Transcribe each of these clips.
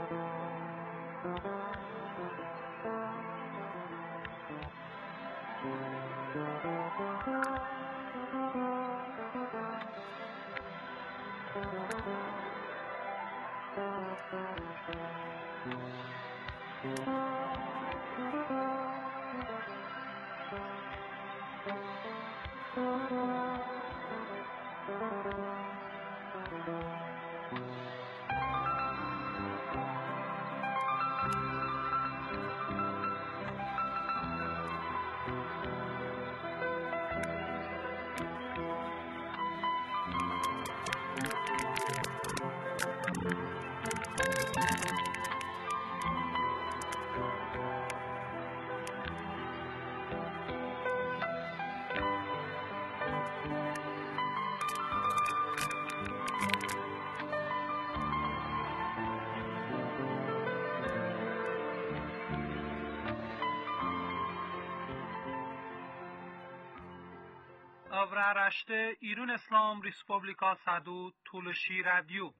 Avraaraşte İran İslam Respublikası'nda Tuluşi Radyo.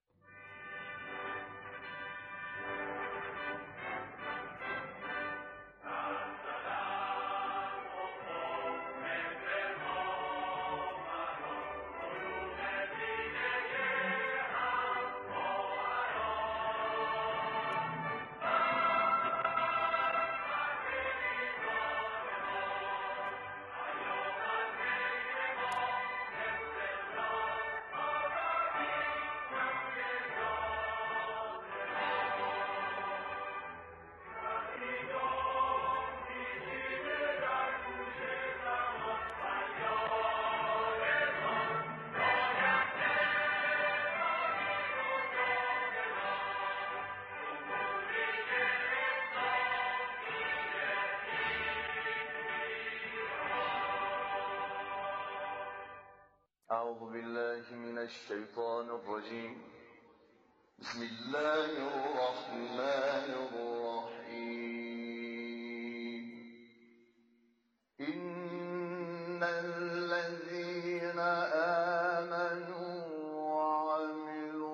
أعوذ بالله من الشيطان الرجيم بسم الله الرحمن الرحيم إن الذين آمنوا وعملوا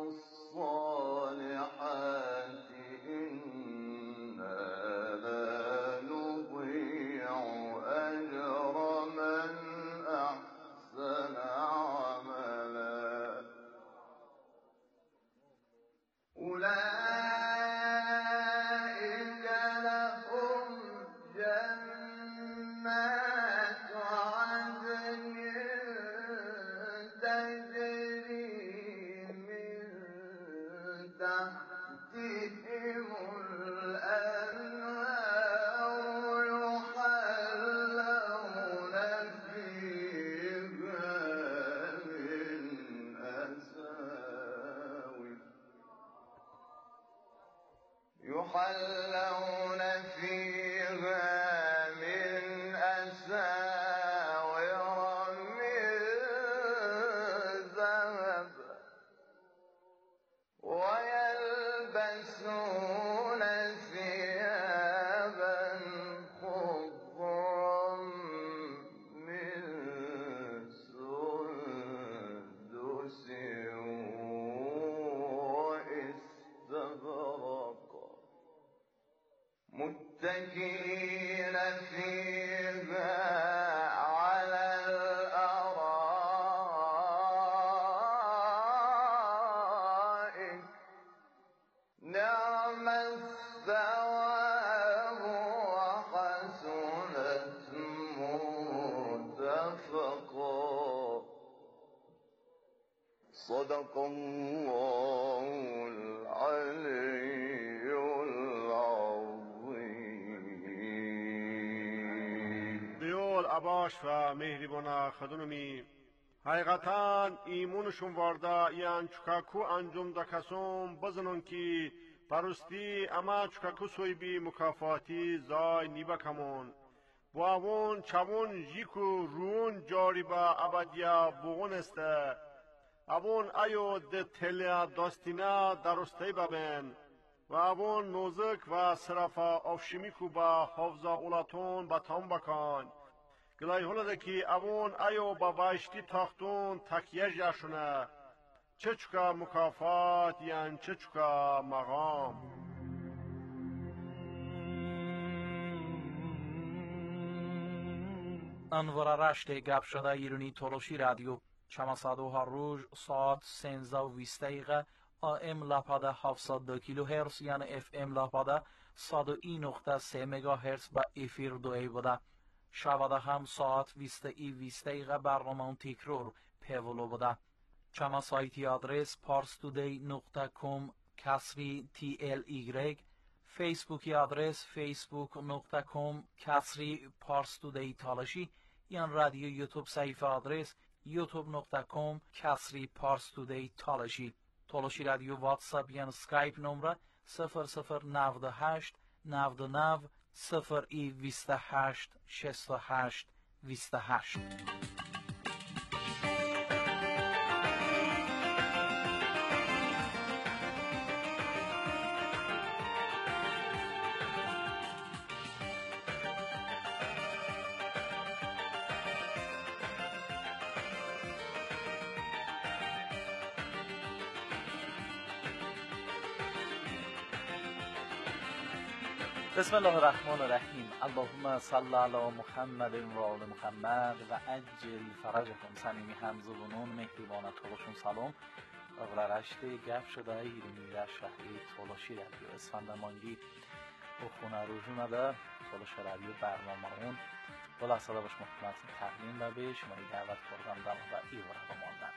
الصالحات إنا لا نضيع أجر من أحسن أولئك لهم جنات عدن تجري من تحتهم الأنهار يحلون فيها من أساور من ذهب ويلبسون ثيابا خضرا من سندس واستبرق متكئين فيها على الأرائك نعم الثواب وحسنت مرتفقا صدق الله العلي العظيم. دیول عباش و مهربانا خدونمی حقیقتاً ایمونشون وارده یان چکاکو انجام دا کسوم بزنون کی پرستی اما چکاکو سوی بی مکافاتی زای نیبا کمون باون چوون جیکو رون جاری با ابدیا بوغن استه ابون ایو ده تلیا داستینا درسته ببین و ابون نوزک و صرفا افشمیکو با حفظا اولاتون بطان بکن گلای هلده کی ابون ایو با وایشتی تاختون تکیه جاشونه چه چکا مکافات یان چه چکا مقام انوار رشت گپ شده ایرانی تولوشی رادیو شما صدوها روز ساعت 13:20 AM لاپاده 702 کیلو هرتز یعنی FM لاپاده 101.3 مگا هرتز با افیر دوی بوده. شباده هم ساعت 20:20 برنامه تکرار پیولو بوده. شما سایتی آدرس parstoday.com کسری TLY، فیسبوکی آدرس facebook.com کسری parstoday تالشی، یا رادیو یوتیوب صفحه آدرس youtube.com کسری parstoday تالشی. تالشی رادیو واتساپ یا سکایپ نمره 0098 99 028 68 28. بسم الله الرحمن الرحیم. اللهم صل علی محمد و آل محمد و عجل فرجهم. صمیمی حمزه و نون مهربان تولشون سلام. اول رشته گپ شده ایرانی در شهری تولشی رادیو اسفندمانگی و خونه روزونه ده تولش رادیو برنامه اون بلا صدا باش محکمت تقدیم و به شما دعوت کردم دم و ایواره بماندن.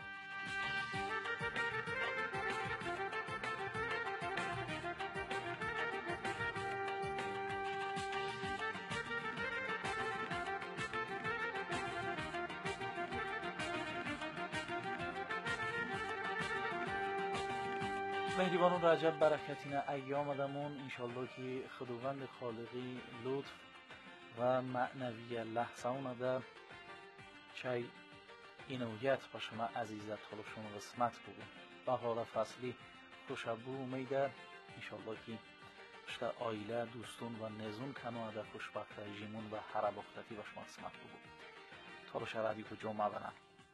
مهربانون رجب برکتین ایام دمون انشالله که خداوند خالقی لطف و معنوی لحظه ده چای اینویت با شما عزیزت طولشون قسمت بگو با حال فصلی خوشبو امیده انشالله که اشتا آیله دوستون و نزون کنواده خوشبخت جیمون و حرباختتی با شما قسمت بگو طولش رادیو که جمعه بنم.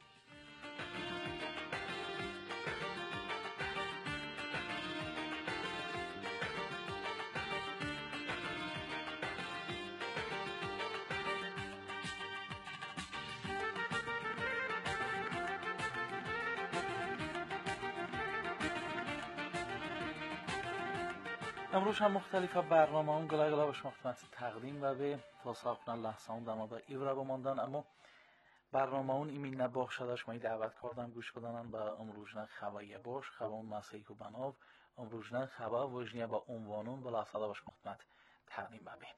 امروز هم مختلف برنامه اون گلا باش مختلف تقدیم و به توساقنا لحظه اون دماده ایوره بماندن. اما برنامه اون ایمین نباخ شدش مایی دعوت کردم گوش بدنن با امروزنه خبایه باش خباون مسیح و بناو امروزنه خبا وجنیه با عنوانون با لحظه باش مختلف تقدیم و به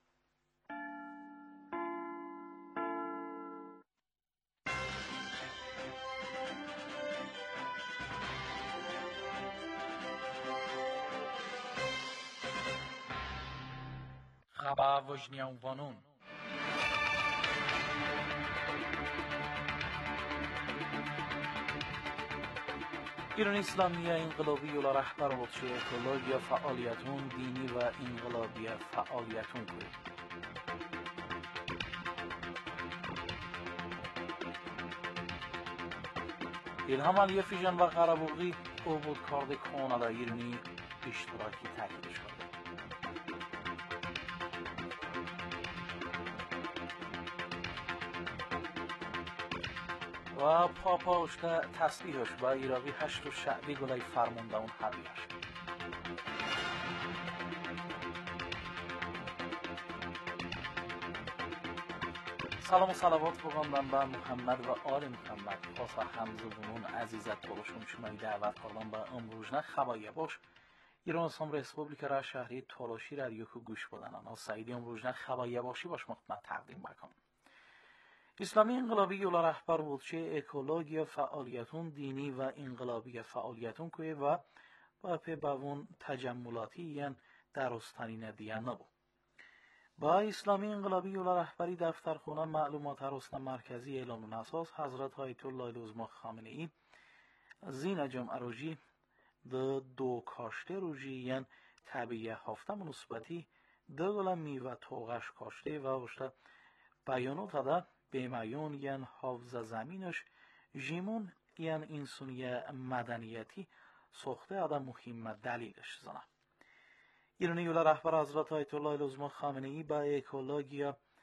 خبا وجنیه عنوانون. ایران اسلامی انقلابی و رهبر بودشه اکولوژی فعالیتون دینی و انقلابی فعالیتون بود. ilham علیه فیژن و قربوغی او بود کارد کانادا ایرانی اشتراکی تکمیل شد. و پاپا اشته تصریحش با ایراقی هشت و شعبی گلای فرمانده اون حبیش. سلام و صلوات بگندم به محمد و آل محمد خاصا حمزه بونون عزیزت طولشون شمایی دعوت کردم به امروزنه خبایه باش ایران اسلامی ریسپوبلیک را شهری تولشی رادیو که گوش بدنن و سعیدی امروزنه خبایه باشی باش مختمت تقدیم بکنم. اسلامی انقلابی یولا رهبر بودشه اکولوژی فعالیتون دینی و انقلابی فعالیتون که و پی باون تجملاتی یعن درستانین دیان نبود. با اسلامی انقلابی یولا رهبری دفترخانه معلومات رسن مرکزی اعلام اساس حضرت آیت الله العظما خامنه ای زین جمعه روزی دو کاشته روزی یعن طبیعه هفته مناسبتی دو میوه توغش کاشته و اشته بیانات ده بیمایون یعن حافظ زمینش جیمون یعن انسانی مدنیتی ساخته آدم مهم دلیلش زنه. ایرانی یولا رهبر حضرت آیت الله العظما خامنه ای با اکولوژی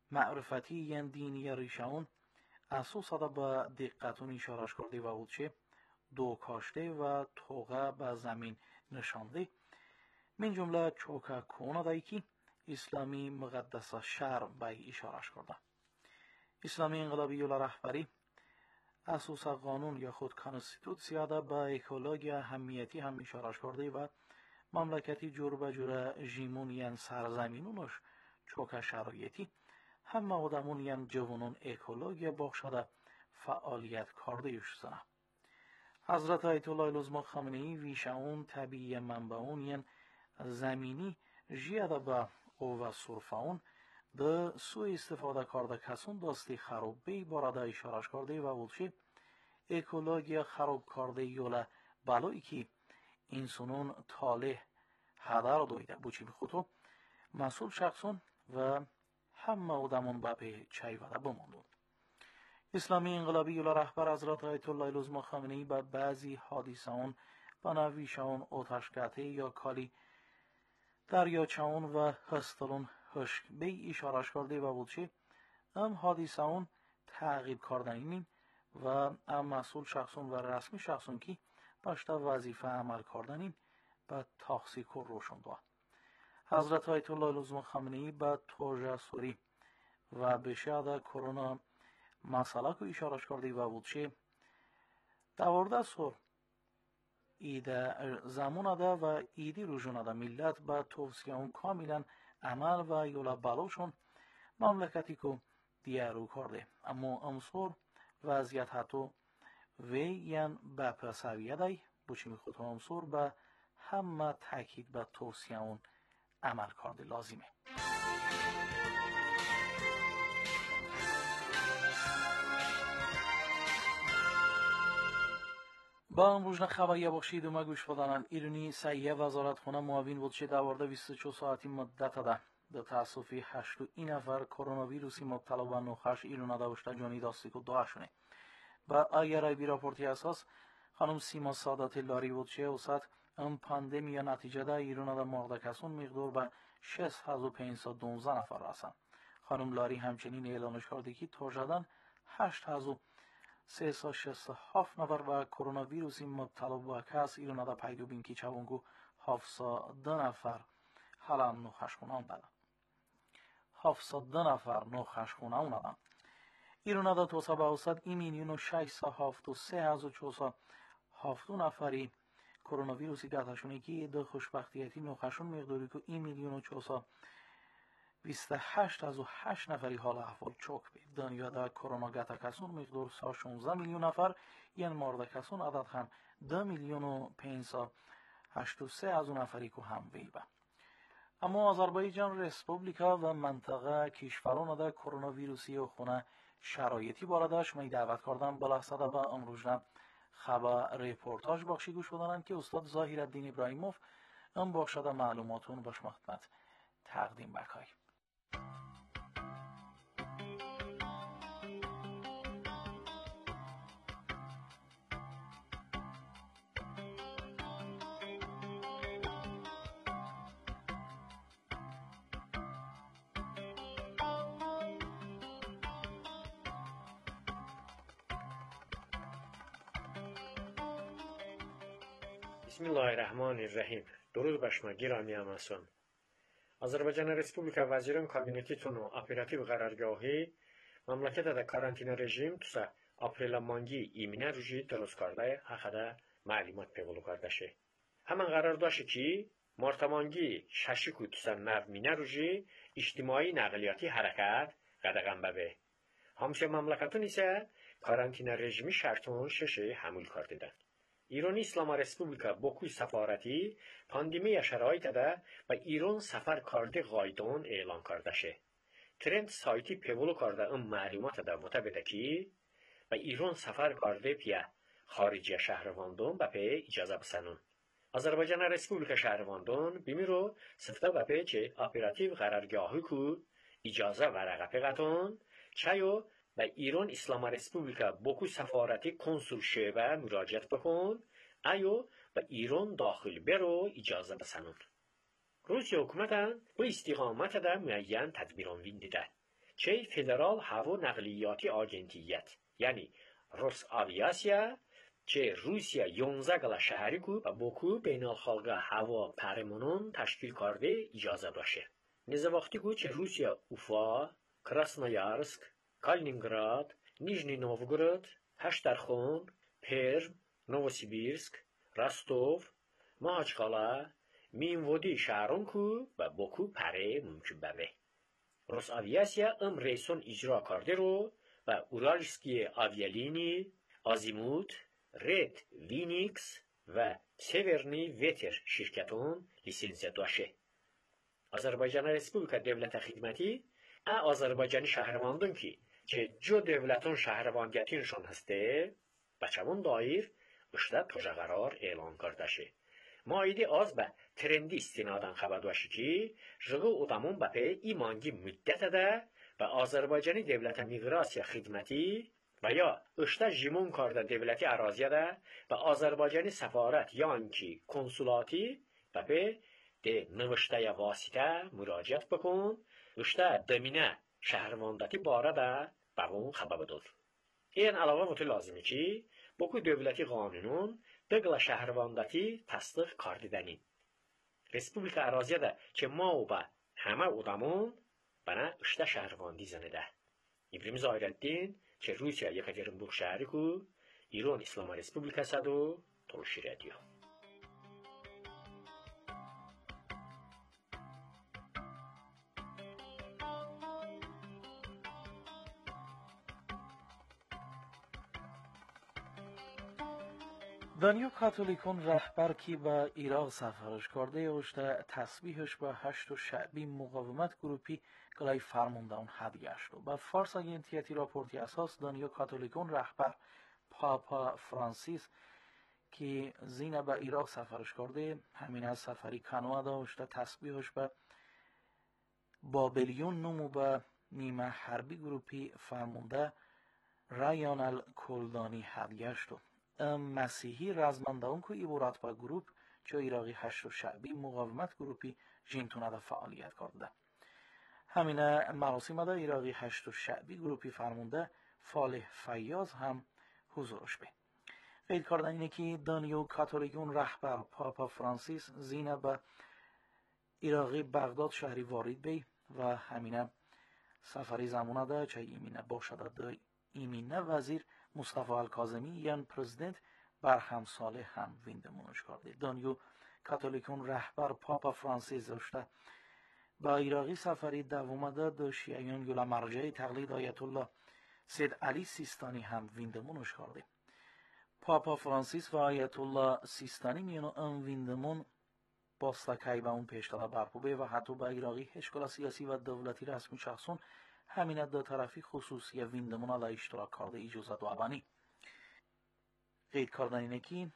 معرفتی ین دینی ریشون اساس دا به دقتون اشارش کرده و بود چه دو کاشته و توغه به زمین نشانده من جمله چوکه کونه دایی که اسلامی مقدس شهر به اشارش کرده. اسلامی انقلابی و رهبری اساس قانون یا خود کانستیتوسیا دا به اکولوژی اهمیتی هم اشارش کرده و مملکتی جور به جور جیمون ین سرزمینونش چوکه شرایطی همه آدمون ین جوانون اکولوژی بخشده فعالیت کرده یشزنه. حضرت آیت الله العظما خامنه‌ای ویشاون طبیعی منبعون ین زمینی جیاده به قوه صرفاون ده سوء استفاده کرده کسون داستی خرابی بارده اشارش کرده و بولشی اکولوژی خراب کرده یوله بلایی که انسانون طالح هدر دویده بوچی بخوتو مسئول شخصون و همه آدمون به چایوده بماندون. اسلامی انقلابی یولا رهبر حضرت آیت الله العظما خامنه‌ای به بعضی حادثه‌ون به نویشون آتشکده یا کالی دریاچه‌ون و هستلون هشک به اشارش کرده و بودشه ام حادثه‌ون تعقیب کردنین و ام مسئول شخصون و رسمی شخصون که باشته وظیفه عمل کردنین به تحقیق و روشن داد. حضرت آیت الله العظما خامنه‌ای به توجه سوری و به شأن کرونا مسئله کو اشارش کرده و بودشه دوارده سور ایده زمان ده و ایدی روزانه ده ملت به توصیه اون کاملا عمل و یولا بلوشون مملکتی که دیارو کرده اما امسور وضعیت حتی وی ین به پسویه دای بچی میخواد امسور به همه تاکید به توصیه اون عمل کرده لازمه. با امروز خبری بخشید و گوش بدانند ایرانی سیه وزارت خونه معاون بود چه دوارده 24 ساعتی مدت ده به تاسفی 8 نفر کرونا ویروسی مبتلا به نوخش ایران داشته جانی داستی که داشونه. با آیرای بی راپورتی اساس خانم سیما سادات لاری بود چه اوسط ام پاندمی نتیجه ده ایران ده مرده کسون مقدار به 6512 نفر رسند. خانم لاری همچنین اعلامش کرده که تا شدن 8367 نفر به کرونا ویروسی مبتلا به کس ایران ده پیدا بین که چونگو 702 نفر حالا نوخش خونان دادن. 702 نفر نوخش خونان دادن. ایران ده توسا به اوسط 1,673,407 نفری کرونا ویروسی گرفتشونه که دو خوشبختیتی نوخشون مقداری که 1,428,008 نفری حال احوال چوک بید. دنیا در کرونا گرفتکسون مقدار 16 میلیون نفر یعنی مرده کسون عدد هم 2,583,000 نفری که هم ویبه. اما آذربایجان رسپوبلیکا و منطقه کشوران در کرونا ویروسی و خونه شرایطی باردش می دعوت کردن بلحظه با امروزنه خبر ریپورتاج بخشی گوش بدانند که استاد ظاهرالدین ابراهیموف ام بخشده معلوماتون باش خدمت تقدیم بکای. بسم الله الرحمن الرحیم. درود بر شما گرامی همسان. آذربایجان رسپوبلیکا وزیران کابینتی تونو اپراتیو قرارگاهی مملکت در کارانتین رژیم توسا اپریل مانگی ایمینه روژی درست کرده حقده معلومات پیولو کرده شه. همان قرار داشته که مارتمانگی ششیکو توسا نو مینه روژی اجتماعی نقلیاتی حرکت قدغن ببه. همشه مملکتون ایسه کارانتین رژیمی شرطون ششه حمول کردیدن. ایران اسلامی رسپوبلیکا بوکوی سفارتی پاندمی شرایط ده و ایران سفر کرده غایدان اعلان کرده شه. ترند سایتی پیولو کرده ام معلومات ده متبده که و ایران سفر کرده پیا خارجی شهرواندون و پی اجازه بسنون. آذربایجان رسپوبلیکا شهرواندون بیمیرو سفته و پی چه اپراتیو قرارگاهی که اجازه ورقه پیغتون چایو و ایران اسلامی رسپوبلیکا بوکوی سفارتی کنسول شیوه مراجعت بکن ایو و ایران داخل برو اجازه بسنون. روسیه حکومت با استقامت ده معین تدبیران وین دیده. چه فدرال هوا نقلیاتی آگنتیت یعنی روس آویاسیا چه روسیا 11 گلا شهری کو و بوکو بین الخالق هوا پرمونون تشکیل کرده اجازه باشه. نزواختی کو چه روسیا اوفا، کراسنایارسک، کالینینگراد، نیژنی نووگورود، هشترخون، پرم، نووسیبیرسک، راستوف، ماهاچقالا، میینودی شهرون کو و بوکو پره ممکن بوه. روس آویاسیا ریسون اجرا کرده رو و اورالسکی آویالینی، آزیموت، رد وینیکس و سیورنی ویتر şirketون lisensiya daşı. Azərbaycan Respublika Devlət Xidməti Azərbaycanı şəhərvandın ki جو devlətin şəhərvandiyyətin هسته بچمون دایر اشتا توجه قرار اعلان کردشه. مایدی از به ترندی استنادان خبر داشتی که جغو ادامون بپی ایمانگی مدت ده و آذربایجانی دولت میگراسیا خدمتی و یا اشتا جیمون کرده دولتی اراضیه ده و آذربایجانی سفارت یا انکی کنسولاتی بپی ده نوشته واسطه مراجعت بکن اشتا دمینه شهرواندتی باره ده بابون خبر بدود. این علاوه مطلع لازمه که بوکو دولتی قانونون دقل شهرواندتی تصدیق کردنی. رسپوبلیکا اراضیه ده که ما و با همه ادامون بنا اشته شهرواندی زنده. ابراهیم زاهرالدین که روسیا یکاترینبورگ شهری کو ایران اسلامی رسپوبلیکا صدو تولشی رادیو. دانیو کاتولیکون رهبر کی به عراق سفرش کرده اوشته تسبیحش به هشت و شعبی مقاومت گروپی گلای فرمونده اون هدیه شد. به فارس اگنتیتی راپورتی اساس دانیو کاتولیکون رهبر پاپا فرانسیس که زینه به عراق سفرش کرده همین از سفری کنوا داشته تسبیحش به بابلیون نمو به نیمه حربی گروپی فرمونده رایان الکلدانی هدیه شد. مسیحی رزمنده اون که عبارت با گروپ چه عراقی هشت و شعبی مقاومت گروپی جینتونه ده فعالیت کرده. همینه مراسم ده عراقی هشت و شعبی گروپی فرمونده فالح فیاض هم حضورش به. قید کردن اینه که دانیو کاتولیکون رهبر پاپا فرانسیس زینه به عراقی بغداد شهری وارد بی و همینه سفری زمانه ده چه ایمینه باشده ده ایمینه وزیر مصطفی الکاظمی یان پرزیدنت برهم صالح هم ویندمونش کرده. دانیو کاتولیکون رهبر پاپا فرانسیس داشته با عراقی سفری دوامده دو شیعیان گل مرجع تقلید آیت الله سید علی سیستانی هم ویندمونش کرده. پاپا فرانسیس و آیت الله سیستانی میانو ام ویندمون باستکای به اون پیشتاده برپوبه و حتی با عراقی هشکل سیاسی و دولتی رسمی شخصون همین دو طرفی خصوصی ویندمون علی اشتراک کرده اجازت و ابانی. قید کردن اینه که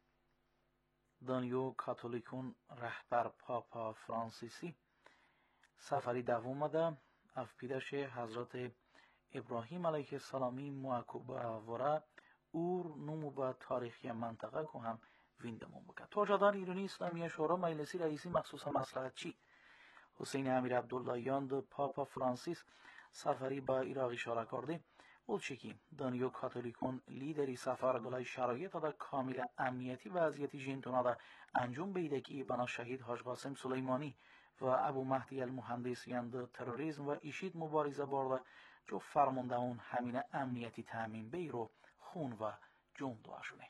دانیو کاتولیکون رهبر پاپا فرانسیسی سفری دوامده اف پیداش حضرت ابراهیم علیه السلامی معکوبه وره اور نمو با تاریخی منطقه که هم ویندمون بکرد. توجدان ایرانی اسلامی شورا مجلسی رئیسی مخصوص مصلحتچی حسین امیر عبداللهیان دو پاپا فرانسیس سفری با عراقی اشاره کرده بود که دانیو کاتولیکون لیدری سفر گلای شرایط دا کامل امنیتی وضعیتی جینتونا دا انجام بیده که بنا شهید حاج قاسم سلیمانی و ابو مهدی المهندس یند تروریسم و ایشید مبارزه برده جو فرمانده اون همین امنیتی تامین بی رو خون و جون دواشونه.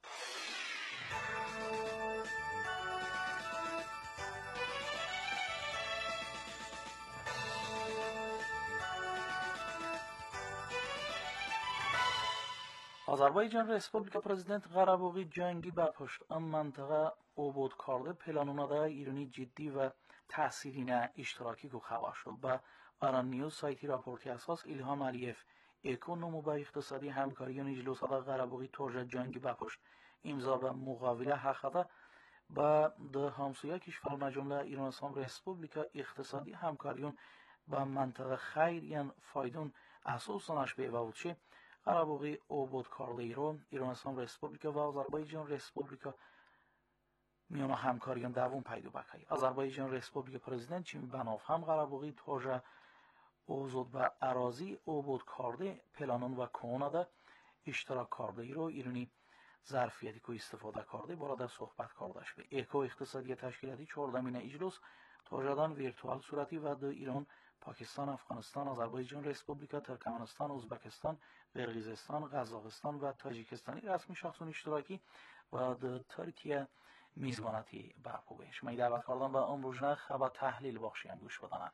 آذربایجان رسپوبلیکا پرزیدنت قرباقی جنگی به پشت ام منطقه عبود کرده پلانونه ده ایرانی جدی و تأثیرینه اشتراکی که خبر شد. به آران نیوز سایتی راپورتی اساس ایلهام علیف اکونومو با اقتصادی همکاریان اجلوسات قرباقی ترجه جنگی به پشت امضا به مقابله حقیقت با ده همسایه کشور مجموعه ایران اسلام رسپوبلیکا اقتصادی همکاریون با منطقه خیر یان فایدون اساسانش به وجه قرباقی عبود کرده ایران اسلام رسپوبلیکا و آذربایجان رسپوبلیکا میان همکاریان دوام پیدا بکنی. آذربایجان رسپوبلیکا پرزیدنت چیم بناف هم قرباقی ترجه او زود به اراضی او بود کارده پلانون و کونادا اشتراک کرده ای رو ایرانی ظرفیتی که استفاده کرده براده صحبت کردش به اکو اقتصادی تشکیلاتی 14 اجلاس تاجدان ویرتوال صورتی و در ایران پاکستان، افغانستان، آذربایجان، ریسپوبلیکا ترکمنستان، ازبکستان، قرقیزستان، قزاقستان و تاجیکستانی رسمی شخصون اشتراکی و در ترکیه میزبانتی برپا بهش. من دعوت کردم به امروزنه خبر تحلیل بخشی هم گوش بدانم.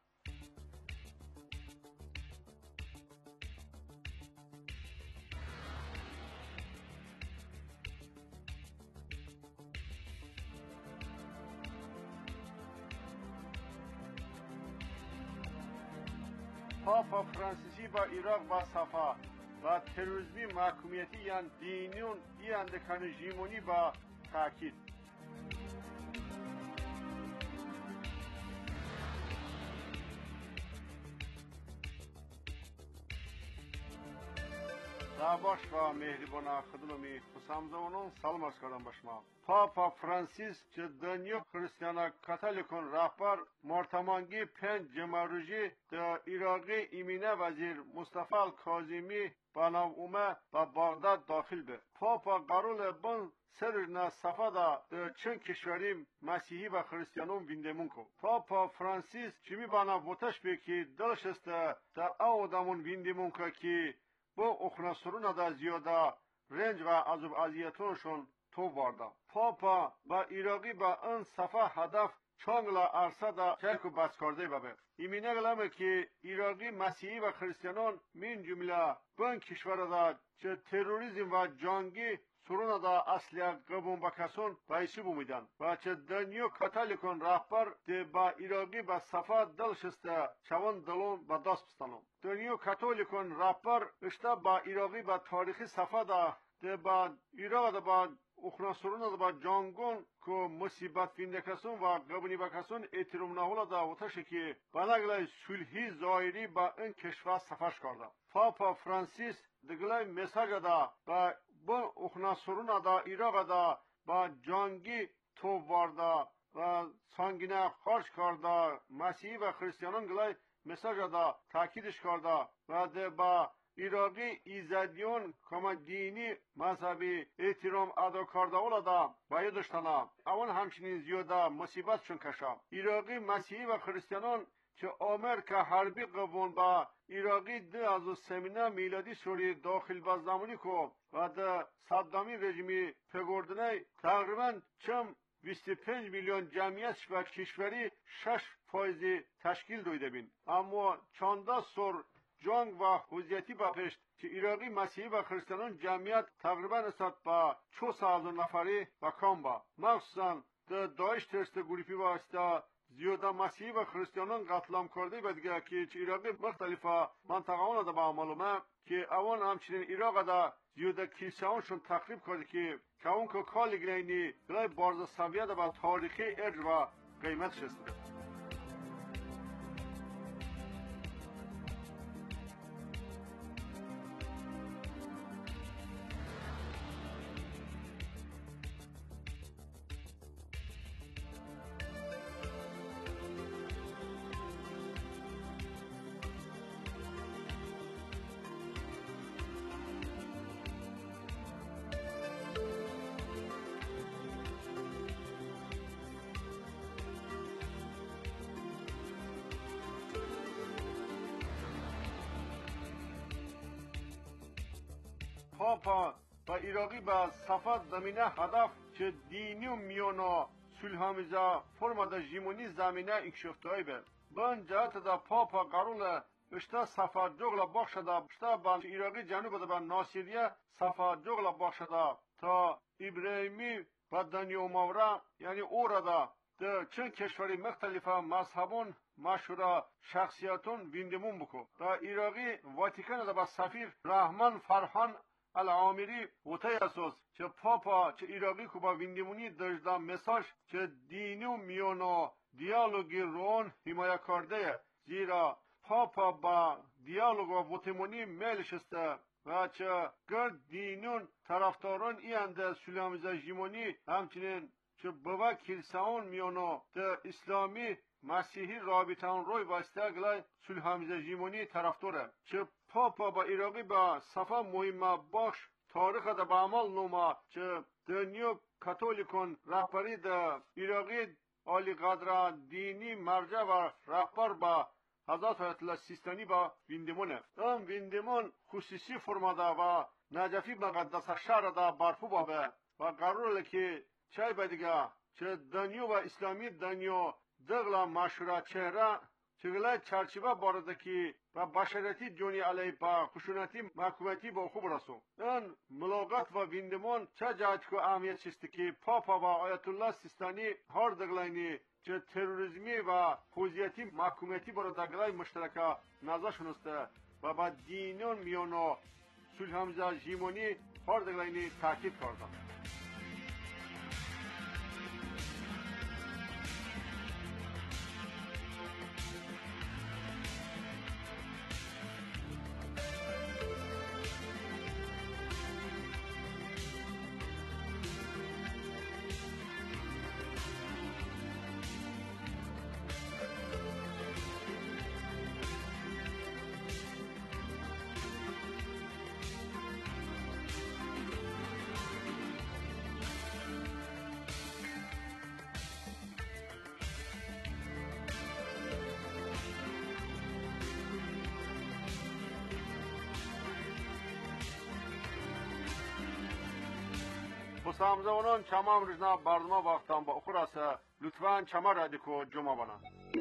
پاپا فرانسیسی با عراق با صفا و تروریسمی محکومیتی یان دینیون یان دکان ژیمونی با تاکید. Baş və mehriban xidmətimi xusamzavunun salmas qadan başma. Papa Fransis Ceddanyo Hristiyana Katolikon rahbar Mortamangi Pen Cemaruji da İraqi İmine Vazir Mustafa Al-Kazimi Banavume ve Bağdad dahil be. Papa qarul bun serna safada da Çin kişverim Mesihi ve Hristiyanun vindemunko. Papa Fransis kimi bana votaş be ki dalşeste da avdamun vindemunka ki bu oxunasturuna da ziyada renc ve azub aziyetunşun تو varda. Papa با ایراقی با ان صفحه هدف چانگلا ارسا دا چرک و بس کرده ببه. ایمینه گلمه که ایراقی مسیحی و خریستیانان من جمله بن کشور دا چه تروریزم و جانگی سرون دا اصلی قبون بکسون بایسی بومیدن و چه دنیو کاتالیکون رهبر ده با ایراقی با صفحه دلشسته چوان دلون با دست بستانم. دنیو کاتولیکون رهبر اشتا با ایراقی با تاریخی صفحه دا ده با ایراق دا با اخناسرون دا با جانگون که مصیبت فیندکسون و قبونی بکسون اعترام نهولا دا وطشه که بناگلای سلحی ظاهری با این کشور سفرش کرده. پاپا فرانسیس دگلای مساج دا با بن اخناسرون دا ایراق دا با جانگی تو وارده و سانگینه خارج کرده مسیحی و خریستیانان گلای مساج دا تاکیدش کرده و ده با ایراقی ایزدیون کما دینی مذهبی احترام ادا کرده اولا دا باید داشتنا اون همچنین زیاده مصیبت چون کشم ایراقی مسیحی و خریستیانان که آمریکا حربی قبول با ایراقی 2003 میلادی سوری داخل با زمانی کو و ده صدامی رژیمی پگردنه تقریبا چم 25 میلیون جمعیت و کشوری 6% تشکیل دویده بین اما چانده سور جنگ و حضیتی بپشت که ایراقی مسیحی و خریستیانان جمعیت تقریبا نسبت با 4,000 نفری و کم با مخصوصا در داعش ترست گروپی واسطه زیاده مسیحی و خریستیانان قتلام کرده و دیگه که ایراقی مختلف منطقه اون دا با معلومه که اون همچنین ایراق دا زیاده کلیسه اونشون تخریب کرده که اون که کالی گلینی بلای بارز سویه دا با تاریخی ارج و قیمت شسته. پاپا و ایراقی با صفت زمینه هدف که دینی و میانا سلحامیزه فرما دا جیمونی زمینه اکشفتایی به بان جهت دا پاپا قرول اشتا صفت جغل باخش دا اشتا با ایراقی جنوب دا با ناصریه صفت جغل باخش دا تا ابراهیمی و دنیو مورا یعنی او را دا چند کشوری مختلفه مذهبون مشهور شخصیتون ویندمون بکو دا ایراقی واتیکان دا با سفیر رحمان فرحان العامری وطای اساس که پاپا چه ایراقی که با ویندمونی داشته مساج که دینی و میانا دیالوگی رون حمایه کرده زیرا پاپا با دیالوگ و وطیمونی میل شسته و چه گرد دینون طرفداران اینده سلامیزه جیمونی همچنین که بوا کلیساون میانا ده اسلامی مسیحی رابطان روی بسته گلای سلحامزه جیمونی طرفداره چه پاپا با ایراقی با صفا مهمه باش تاریخ دا با عمل نوما چه دنیو کاتولیکون رهبری دا ایراقی عالی قدر دینی مرجع و رهبر با حضرت آیت الله سیستانی با ویندمونه ام ویندمون خصوصی فرماده و نجفی مقدس شهر دا برپو بابه و قراره که چای بدیگه چه دنیو و اسلامی دنیو دغلا مشهوره چهره چگله چرچیبه بارده که و بشریتی جونی علیه با خشونتی محکومتی با خوب رسو این ملاقات و ویندمان چه جهت که اهمیت چیستی که پاپا و آیت الله سیستانی هر دغلینی چه تروریسمی و حوزیتی محکومتی برای دغلای مشترکه نظر شنسته و با دینون میانو سلحامزه جیمونی هر دغلینی تاکید کرده Musamzavanın çamam rızna bardıma vaktan ba okurasa lütfen çamar radiko cuma bana.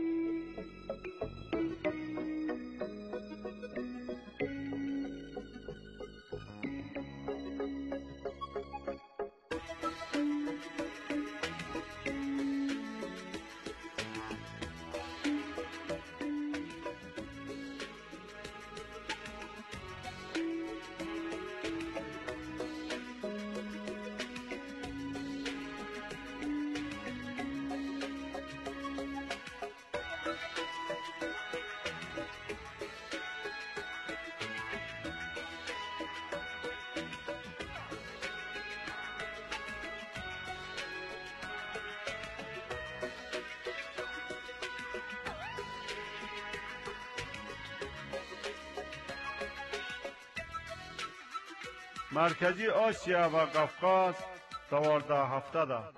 مرکزی آسیا و قفقاز 12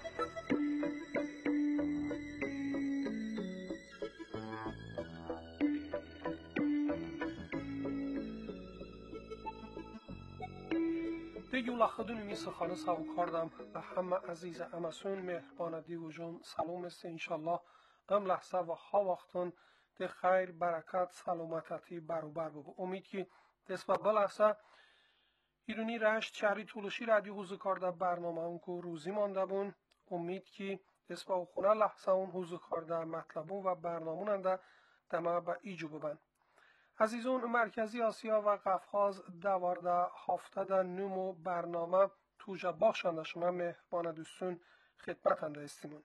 Degulaxadun misxana savukardam ve hamma aziz amasun mehrbana divujon salom est inşallah am lahza ve ha vaqtun de xayr barakat salomatati barobar bu umid ki desba balahza ایرونی رشت شهری طولشی رادیو حوزه کارده برنامه اون که روزی مانده بون امید که دسپا و خونه لحظه اون حوزه کارده مطلبون و برنامون دمه به ایجو ببن عزیزون مرکزی آسیا و قفقاز 12 نمو برنامه توجه باخشنده شما مهربان دوستون خدمتنده استیمون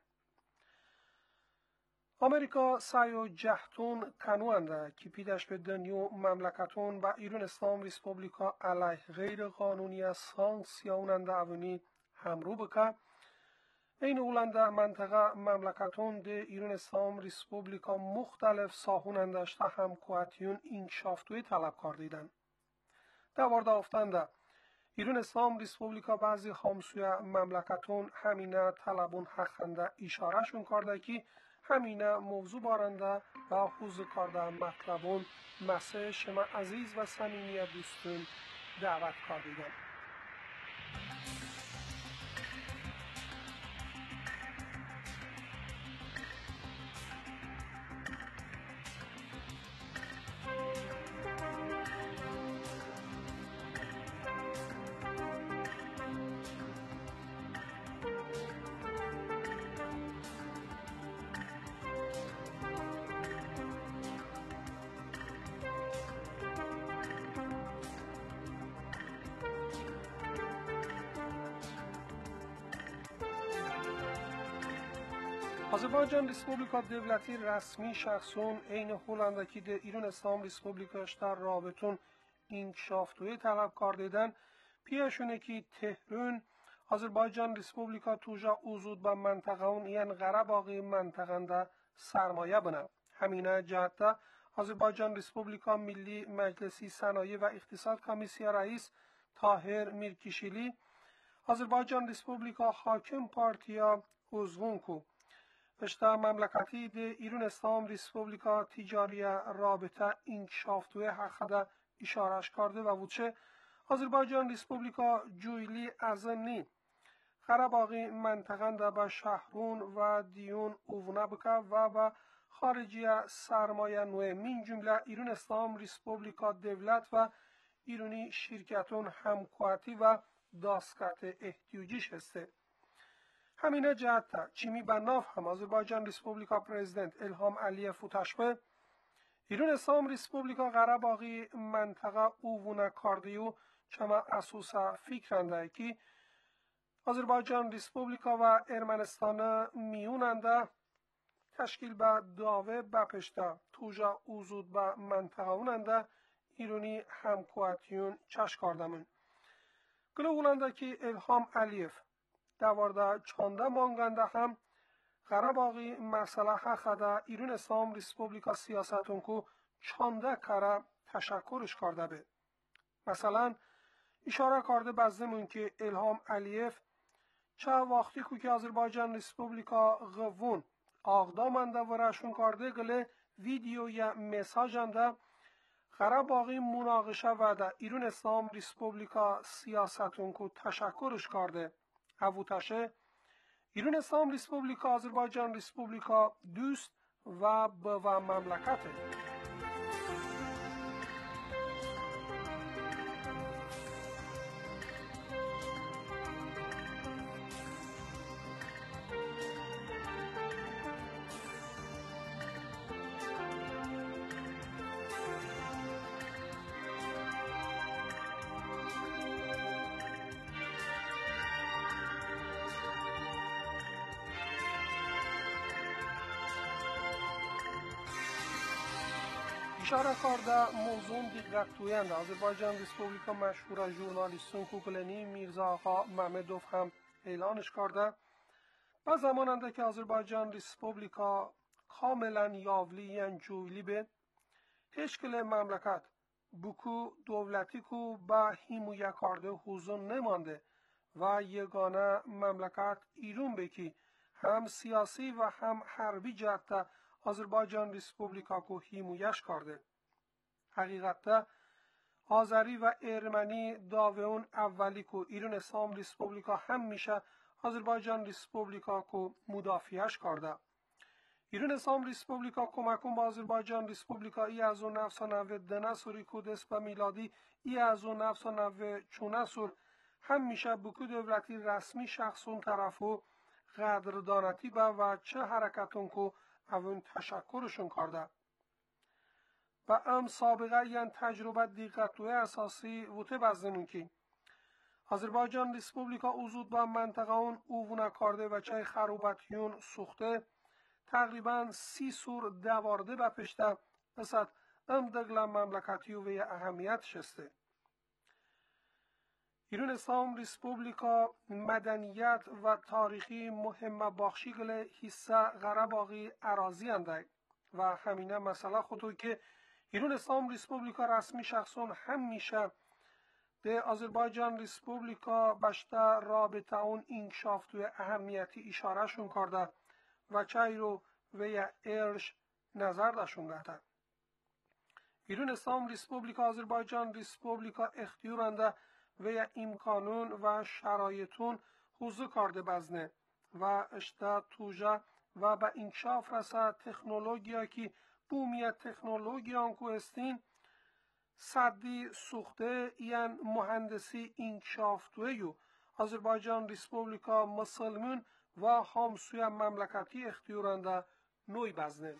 آمریکا سعی و جهتون کنونده که پیدش به دنیو مملکتون و ایران اسلام ریسپوبلیکا علیه غیر قانونی سانکسیوننده اونی همرو بکه این اولنده منطقه مملکتون ده ایران اسلام ریسپوبلیکا مختلف ساخونندش تا همکواتیون اینکشافتوی طلب کردیدن دوارده افتنده ایران اسلام ریسپوبلیکا بعضی خامسوی مملکتون همینه طلبون حقنده اشارهشون کرده که همینه موضوع بارنده و حوزه کارده مطلبون مسیح شما عزیز و صمیمی دوستون دعوت کردیدن آذربایجان ریسپوبلیکا devleti رسمی şəxsun eyni Hollandaki de İran İslam Respublikası در رابطون inkişaftoyi طلب کردیدن پیشونه که تهران آذربایجان ریسپوبلیکا توجا اوزود با منطقه اون یعنی غرب آقی منطقه ده سرمایه بنه. همینه جهت آذربایجان ریسپوبلیکا ملی مجلسی صنایع و اقتصاد کمیسیا رئیس طاهر میرکیشیلی آذربایجان ریسپوبلیکا حاکم پارتیا اوزغون کو اشتا مملکتی ده ایرون اسلام ریسپوبلیکا تیجاری رابطه انکشافتوی حقده اشارش کرده و وچه آذربایجان ریسپوبلیکا جویلی ازنی قره‌باغی منطقه به شهرون و دیون اوونه بکه و به خارجی سرمایه نوع من جمله ایرون اسلام ریسپوبلیکا دولت و ایرونی شرکتون همکواتی و داسکت احتیاجیش هسته. همینه جهت چیمی بناف هم آذربایجان ریسپوبلیکا پرزیدنت الهام علیف و تشبه ایرون اسلام ریسپوبلیکا قره‌باغی منطقه اوونه کاردیو چما اساسا فکرنده که آذربایجان ریسپوبلیکا و ارمنستان میوننده تشکیل به داوه بپشته توجا اوزود به منطقه اوننده ایرونی همکواتیون چش کاردمون. گلو اولنده که الهام علیف دوارده چانده مانگنده هم قره‌باغی مسئله حقده ایرون اسلام ریسپوبلیکا سیاستون که چانده کاره تشکرش کرده به. مثلا اشاره کرده بزدمون که الهام علیف چه وقتی که آذربایجان ریسپوبلیکا غوون اقدامنده و رشون کرده گله ویدیو یا مساجنده قره‌باغی مناقشه و ده ایرون اسلام ریسپوبلیکا سیاستون که تشکرش کرده اوتشه ایرون اسلام ریسپوبلیکا آذربایجان ریسپوبلیکا دوست و به مملکته. اشاره کرده موضوع دقت تویند آذربایجان ریسپوبلیکا مشهور ژورنالیستون کوکلنی میرزا آقا محمدوف هم اعلانش کرده و زماننده که آذربایجان ریسپوبلیکا کاملا یاولی یعنی جویلی به هیچ کل مملکت بکو دولتی کو با هیمویه کرده حوزون نمانده و یگانه مملکت ایرون بکی هم سیاسی و هم حربی جهت آذربایجان ریسپوبلیکا کو هیمویش کرده. حقیقتا آذری و ارمنی داوون اولی کو ایرون اسلام ریسپوبلیکا هم میشه آذربایجان ریسپوبلیکا کو مدافعش کرده. ایرون اسلام ریسپوبلیکا کمکون با آذربایجان ریسپوبلیکا ای از اون 1990 سوری کودس به میلادی ای از اون 1994 سور هم میشه بکو دولتی رسمی شخصون طرفو قدردانتی و چه حرکتون کو اون تشکرشون کرده. و ام سابقه یعنی تجربه دقتوی اساسی وته بزنون که آذربایجان ریسپوبلیکا اوزود با منطقه اون اوونه کرده و چه خروبتیون سوخته تقریبا 30 سور دوارده بپشته بسد ام دگل مملکتی و اهمیت شسته. ایرون اسلام ریسپوبلیکا مدنیت و تاریخی مهم باخشی گله حصه قره‌باغی اراضی انده و همینه مسئله خودو که ایرون اسلام ریسپوبلیکا رسمی شخصون هم میشه به آذربایجان ریسپوبلیکا بشته رابطه اون انکشاف و اهمیتی اشاره شون کرده و چای رو و ارش نظر داشون گفته. ایرون اسلام ریسپوبلیکا آذربایجان ریسپوبلیکا اختیارنده و امکانون و شرایطون حوزه کرده بزنه و اشتا توجه و به انکشاف رسه تکنولوژیا که بومیت تکنولوژی آنکو استین صدی سوخته یعن مهندسی انکشافتویو آذربایجان ریسپوبلیکا مسلمون و همسوی مملکتی اختیارنده نوی بزنه.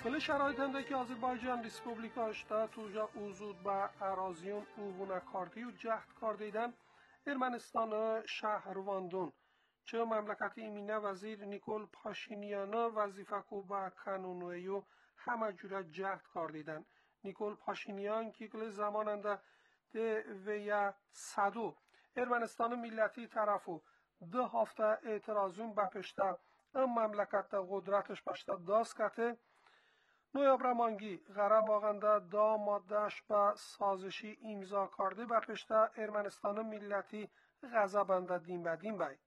Kılı şeraitindeki Azerbaycan Respublikasında tuja uzud ba araziyun uvuna kardi u cahd kardiden Ermenistan'ı şahrvandun. Çı memleketi imine vezir Nikol Paşinyan'ı vazifeku ba kanunuyu همه جوره جهد کردیدن. نیکول پاشینیان که کل زماننده ده ویا صدو ارمنستان ملتی طرفو 2 هفته اعتراضون بپشته ام مملکت قدرتش پشته داست کته نویابر مانگی غرب آغنده دا مادهش به سازشی امضا کرده بپشته ارمنستان ملتی غضبنده دین به دین بای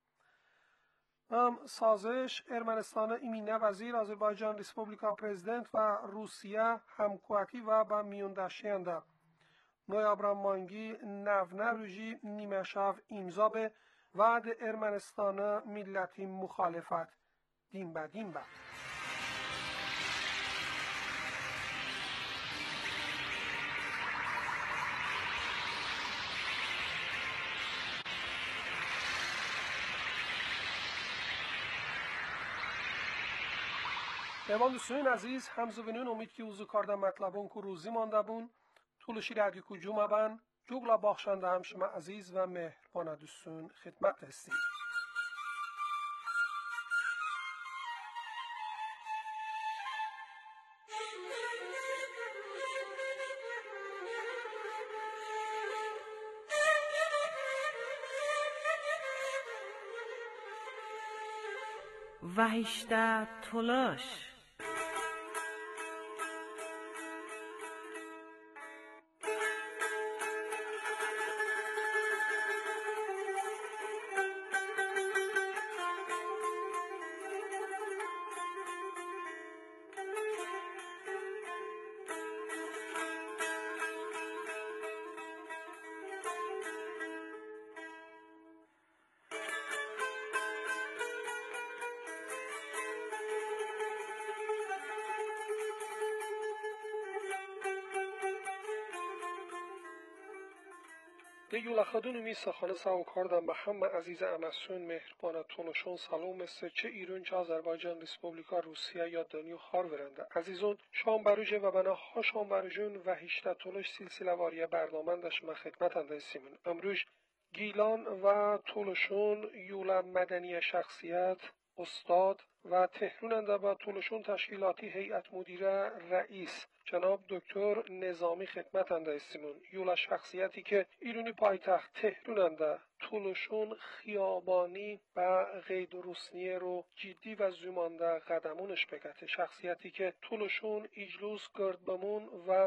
سازش ارمنستان ایمینه وزیر آذربایجان ریسپوبلیکا پرزیدنت و روسیه همکوکی و به میون داشتند. نویابر مانگی نونه روژی نیمه شب امضا به وعد ارمنستان ملتی مخالفت دین به دین به. پیوان دوستان عزیز همزوینون امید که اوزو کارده مطلبون که روزی مانده بون طولشی رادیو کجوم بن جوگلا باخشنده هم شما عزیز و مهربان دوستان خدمت هستیم. وحشته تلاش دیگه خدونمی سخانه ساو کردم به همه عزیز امسون مهربان تونشون سلام است چه ایران چه آذربایجان ریسپوبلیکا روسیه یا دنیو خار ورنده عزیزون شام بروجه و بنا ها شام بروجون و هیشته طولش سلسله واری برنامه داشت ما خدمت انده سیمون امروز گیلان و طولشون یولا مدنی شخصیت استاد و تهروننده با طولشون تشکیلاتی هیئت مدیره رئیس جناب دکتر نظامی خدمت انده استیمون یولا شخصیتی که ایرونی پایتخت تهروننده طولشون خیابانی و غید و روسنیه رو جدی و زومانده قدمونش بکته شخصیتی که طولشون اجلوس گرد بمون و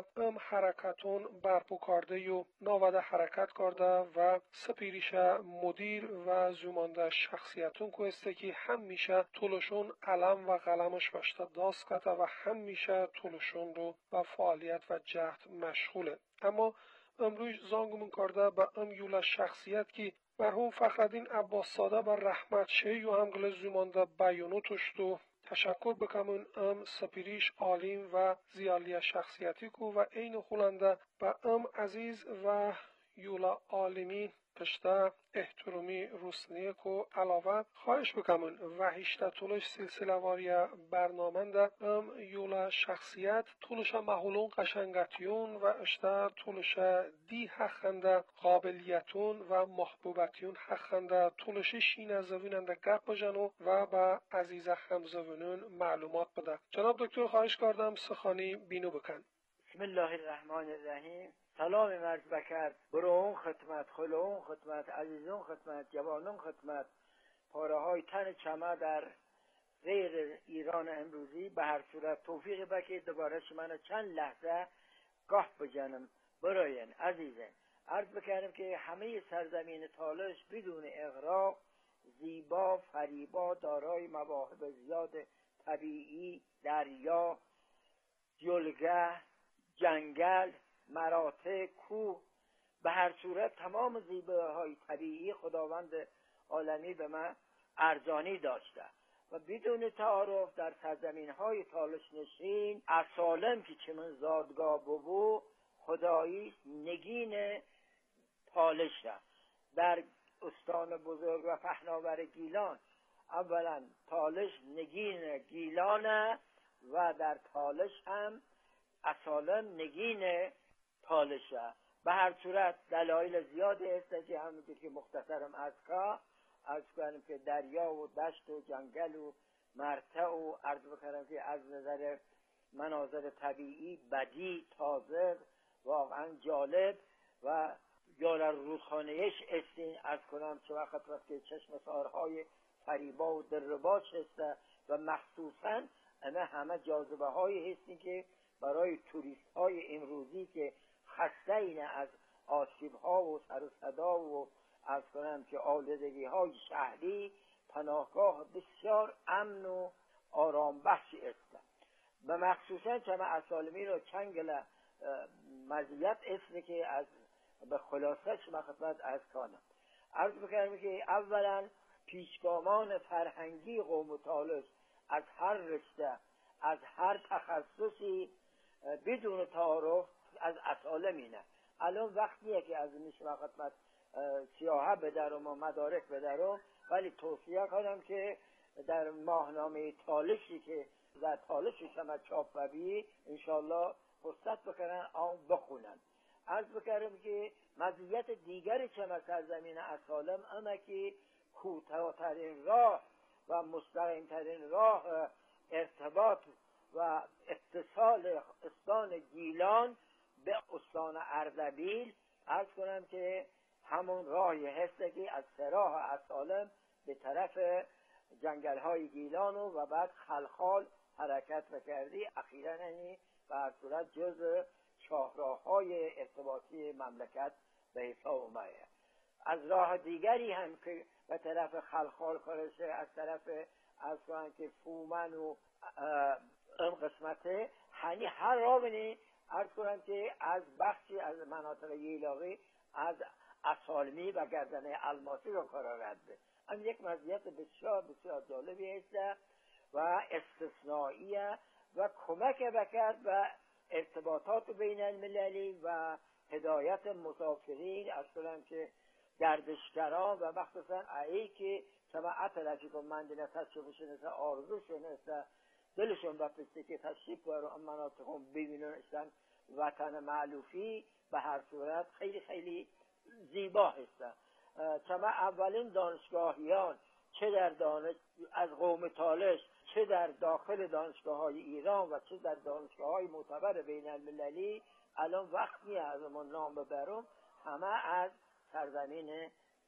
حرکتون برپو کرده و ناوده حرکت کرده و سپیریش مدیر و زومانده شخصیتون کوسته که هم میشه طولشون علم و قلمش باشته داست کته و هم میشه طولشون رو با فعالیت و جهد مشغوله اما امروز زانگمون کرده به یولا شخصیت که مرحوم فخرالدین عباسزاده بر رحمت شی و همگل زومانده بیانو توشتو تشکر بکمون سپیریش عالم و زیالی شخصیتی کو و این خولنده به عزیز و یولا عالمی پشته احترامی روسنیه کو علاوه خواهش بکمون و هیشته طولش سلسله واری برنامه ده یولا شخصیت طولش محولون قشنگتیون و اشته طولش دی حقنده قابلیتون و محبوبتیون حقنده طولش شین زویننده گپ بجنو و با عزیز همزوینون معلومات بده جناب دکتر خواهش کردم سخانی بینو بکن. بسم الله الرحمن الرحیم. سلام مرد بکرد برون خدمت خلون خدمت عزیزون خدمت جوانون خدمت پاره های تن چمه در غیر ایران امروزی به هر صورت توفیق بکید دوباره من چند لحظه گاه بجنم براین عزیزن عرض بکردم که همه سرزمین تالش بدون اغراق زیبا فریبا دارای مواهب زیاد طبیعی دریا جلگه جنگل مراتع کوه به هر صورت تمام زیباهای طبیعی خداوند عالمی به من ارزانی داشته و بدون تعارف در سرزمین‌های تالش نشین اصالم که چمن زادگاه ببو خدایی نگین تالش را در استان بزرگ و پهناور گیلان اولا تالش نگین گیلانه و در تالش هم اصالم نگین تالشه. به هر صورت دلایل زیادی است که همونجور که مختصرم از کنم که دریا و دشت و جنگل و مرتع و عرض بکنم که از نظر مناظر طبیعی بدی تازه واقعا جالب و یار رودخانهش استین از کنم چه وقت که چشم سارهای فریبا و درباش هسته و مخصوصا همه جاذبه های هستین که برای توریست های امروزی که خسته اینه از آسیب ها و سر و صدا و از کنم که آلودگی های شهری پناهگاه بسیار امن و آرام بخشی است. و مخصوصا چما اسالمی رو چنگل مزیت است که از به خلاصش خدمت از کنم عرض بکنم که اولا پیشگامان فرهنگی قوم و تالش از هر رشته از هر تخصصی بدون تعارف از اسالمینه. الان وقتیه که از میشه خدمت سیاحه بدرم و مدارک بدرم، ولی توصیه کنم که در ماهنامه تالشی که در تالش شما چاپ و بی انشالله فرصت بکنن آن بخونن. عرض بکرم که مزیت دیگر چما سرزمین اسالم اما که کوتاه‌ترین راه و مستقیم‌ترین راه ارتباط و اتصال استان گیلان به استان اردبیل عرض کنم که همون راهی هست که از سراح اسالم به طرف جنگل های گیلان و بعد خلخال حرکت بکردی اخیراً یعنی به صورت جز شاهراه های ارتباطی مملکت به حساب اومده. از راه دیگری هم که به طرف خلخال خورشه از طرف از کنم که فومن و ام قسمته هنی هر راونی عرض کنم که از بخشی از مناطق ییلاقی از اسالمی و گردنه الماسی رو قرار رده. هم یک مزیت بسیار بسیار جالبی است و استثنائیه و کمک بکرد و ارتباطات بین المللی و هدایت مسافرین از کنم که گردشگران و مخصوصا ای که شما اطلاعی که من دیگه تشریفشون است آرزوشون است دلشون بپسته که تشریف برو مناطقون ببینن اشتن وطن معلوفی به هر صورت خیلی خیلی زیبا هست. شما اولین دانشگاهیان چه در از قوم تالش چه در داخل دانشگاه های ایران و چه در دانشگاه های معتبر بین المللی الان وقتی از ما نام ببرم همه از سرزمین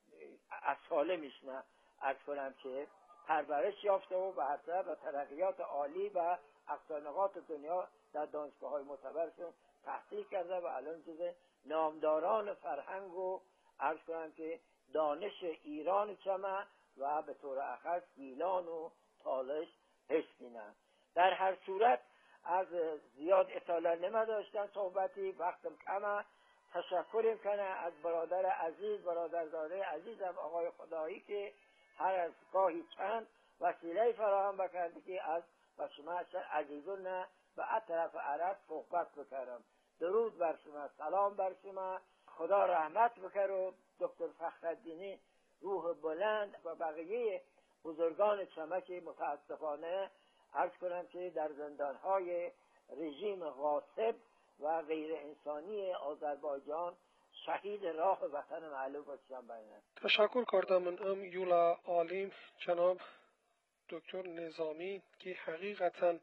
اساله میشنه از کنم که پرورش یافته و به هر طرف و ترقیات عالی و اقصانقات دنیا در دانشگاه های معتبرشون تحصیل کرده و الان جز نامداران فرهنگ و عرض کنم که دانش ایران چما و به طور اخص گیلان و تالش هستینن. در هر صورت از زیاد اطلاع نمیداشتن صحبتی وقتم کمه. تشکر کنه از برادر عزیز برادرزاده عزیزم آقای خدایی که هر از گاهی چند وسیله فراهم بکرده که از و شما عزیزون و از طرف عرب صحبت بکردم. درود بر شما، سلام بر شما، خدا رحمت بکره دکتر فخرالدینی روح بلند و بقیه بزرگان شما که متاسفانه عرض کنم که در زندانهای رژیم غاصب و غیر انسانی آذربایجان شهید راه وطن معلوم باشم بینه. تشکر کردم من یولا عالم جناب دکتر نظامی که حقیقتا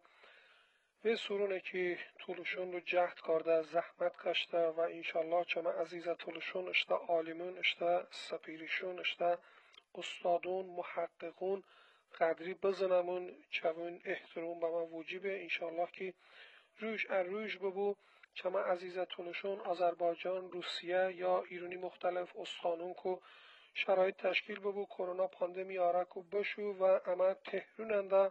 به سرونه که طولشون رو جهد کرده زحمت کشته و انشالله چما عزیز طولشون اشته عالمون اشته سپیریشون اشته استادون محققون قدری بزنمون چون احترام به من وجیبه انشالله که روش ببو چما عزیز طولشون آذربایجان روسیه یا ایرانی مختلف استانون کو شرایط تشکیل ببو کرونا پاندمی آرکو بشو و اما تهروننده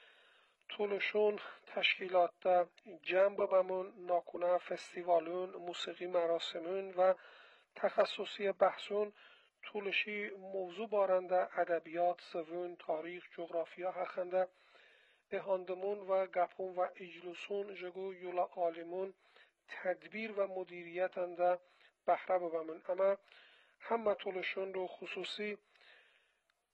طولشون تشکیلات دا جنب بمون ناکونه فستیوالون موسیقی مراسمون و تخصصی بحثون طولشی موضوع بارنده ادبیات زبون تاریخ جغرافیا حخنده اهاندمون و گپون و اجلسون جگو یولا عالمون تدبیر و مدیریت انده بهره ببمون اما همه طولشون رو خصوصی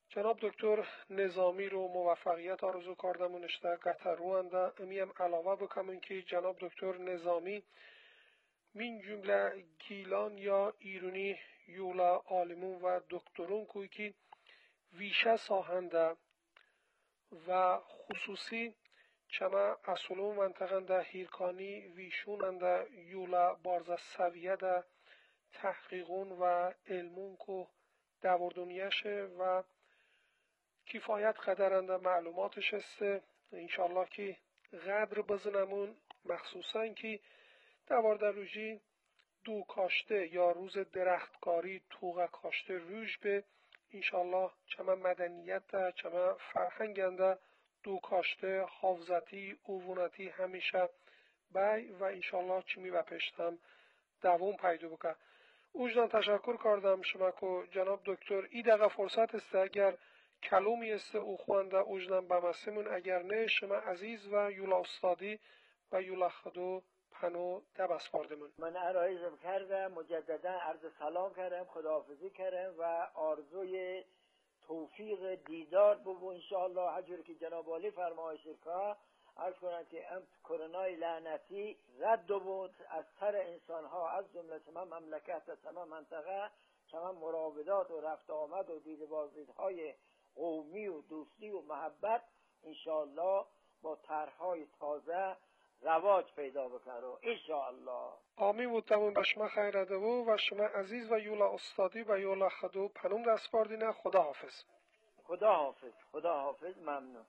جناب دکتر نظامی رو موفقیت آرزو کردم و نشته قطروانده امیم علاوه بکنم که جناب دکتر نظامی من جمله گیلان یا ایرونی یولا عالمون و دکترون کوی که ویشه ساهنده و خصوصی چما اصولون منطقه هیرکانی ویشوننده یولا بارزه سویه ده تحقیقون و علمون که دوردونیشه و کفایت قدرنده معلوماتش است. انشالله که قدر بزنمون مخصوصا که دوردروجی دو کاشته یا روز درختکاری توغه کاشته روش به انشالله چما مدنیت ده چما فرهنگنده دو کاشته حافظتی اوونتی همیشه بای و انشالله چمی و پشتم دوام پیدا بکن. اوجدان تشکر کردم شما که جناب دکتر ای دقیقه فرصت است اگر کلومی است او خوانده اوجدان بمسیمون اگر نه شما عزیز و یولا استادی و یولا خدو پنو دبست باردمون. من عرایزم کردم مجددا عرض سلام کردم خداحافظی کردم و آرزوی توفیق دیدار بگو انشاءالله هجور که جناب عالی فرمایش که عرض کنند که ام کرونای لعنتی رد بود از سر انسان ها از جمله تمام مملکت و تمام منطقه تمام مراودات و رفت آمد و دید بازدیدهای قومی و دوستی و محبت انشاءالله با طرحهای تازه رواج پیدا بکنه انشاءالله. آمین بودتمون به شما خیرده و شما عزیز و یولا استادی و یولا خدو پنوم دست باردینه. خدا حافظ. خدا حافظ. خدا حافظ. ممنون.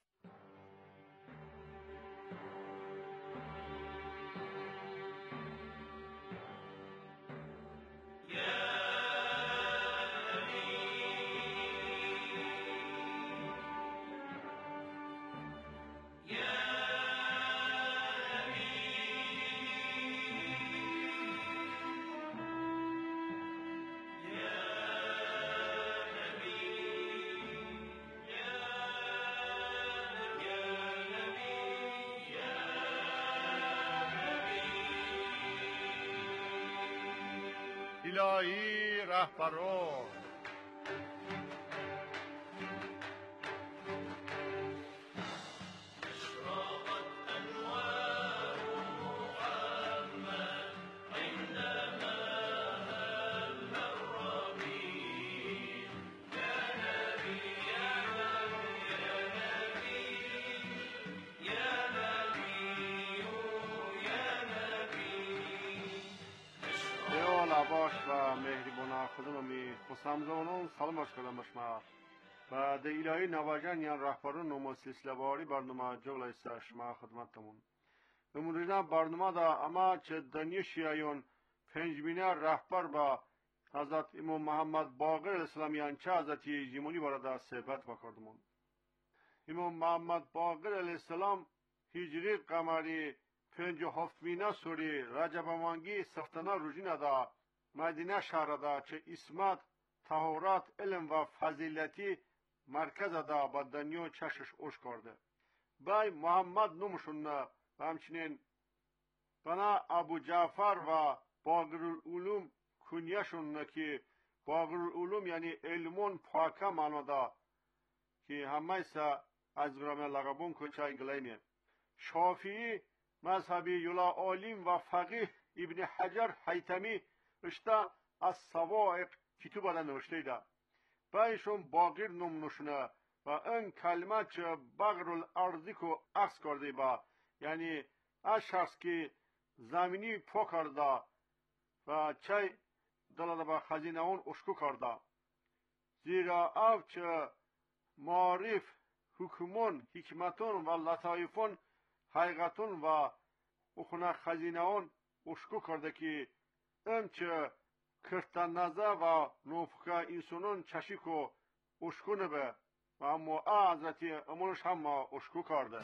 الهی رهبران باش و مهربان خودم خسامزانون سلام کردم بشما و در الهی نواجن یا رهبران و سلسله واری برنامه جوله است شما خدمتتون. امروز برنامه دا اما چه دنیا شیعیان پنجمینه رهبر با حضرت امام محمد باقر اسلامیان چه حضرت جیمونی وارد صحبت بکردمون. امام محمد باقر علیه السلام هجری قمری 57 مینه سوری رجب مانگی سفتانه روزینه دا مدینه شهر دا چه اسمت طهارت علم و فضیلتی مرکز دا با دنیا چشش اوش کرده. بای محمد نومشون و همچنین بنا ابو جعفر و باقرالعلوم کنیشون که باقرالعلوم یعنی علمون پاکه معنا دا که همه سا از گرامه لقبون کچای گلینه. شافعی مذهبی یولا عالم و فقیه ابن حجر حیتمی اشتا از سوائق کتوب دا نوشته ده. بایشون باقر نوم نشونه و این کلمه چه بغر الارضی کو عکس کرده با یعنی از شخص که زمینی پا کرده و چه دلاده با خزینه اون اشکو کرده. زیرا او چه معارف حکمون حکمتون و لطایفون حقیقتون و اخونه خزینه اون اشکو کرده که این چه کرتن نزه و نوفکه انسانون چشیکو اشکو نبه و اما حضرتی امونش هم اشکو کرده.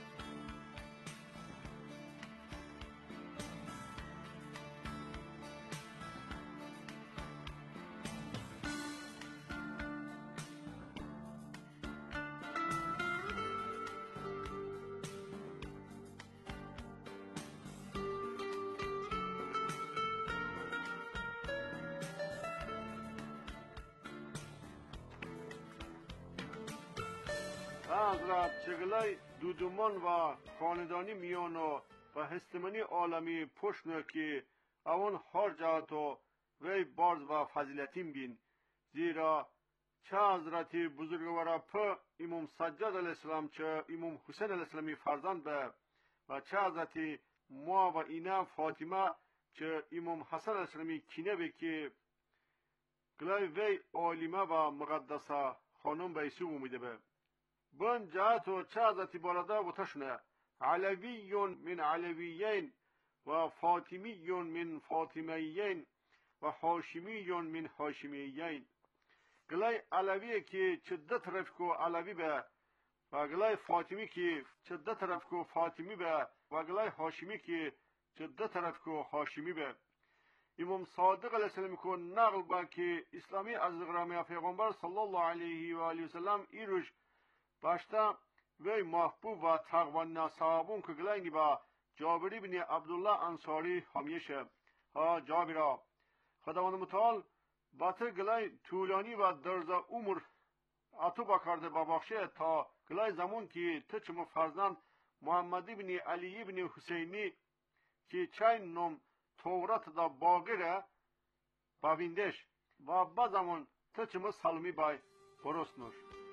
حضرت چگلای دودمان و خاندانی میانو و هستمانی عالمی پشنو که اون هر جهتو وی بارز و فضیلتیم بین، زیرا چه حضرت بزرگوار په امام سجاد علیه السلام چه امام حسین علیه السلامی فرزند به و چه حضرت ما و اینا فاطمه چه امام حسن علیه السلامی کینه به که گلای وی عالمه و مقدسه خانم به ایسو اومیده به بن جهتو چه حضرت بالادا بتشنه علوی من علویین و فاطمی من فاطمیین و حاشمی من حاشمیین گلای علوی که چده طرف کو علوی به و گلای فاطمی که چده طرف کو فاطمی به و گلای حاشمی که چده طرف کو حاشمی به امام صادق علیه السلام کو نقل با که اسلامی از گرامی پیغمبر صلی الله علیه و آله و سلم ایروش باشتا وی محبوب و تقوی صحابون که گلای با جابری بن عبدالله انصاری همیشه ها جابرا خداوند متعال باتر گلای طولانی و درز عمر اتو بکرده ببخشه تا گلای زمان که تچم فرزند محمدی بن علی بن حسینی که چین نام تورات دا باقره باویندش و با زمان تچم سلمی بای برست نوش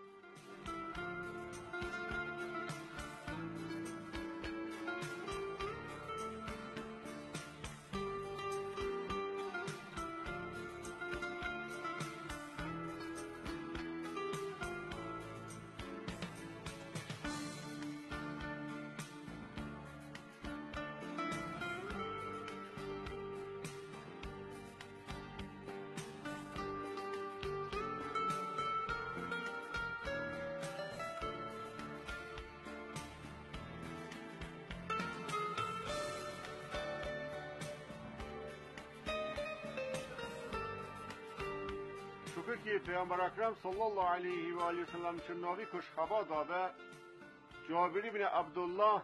شکر که پیامبر اکرم صلی الله علیه و آله و سلم چناوی کش خبر داده جابری بن عبدالله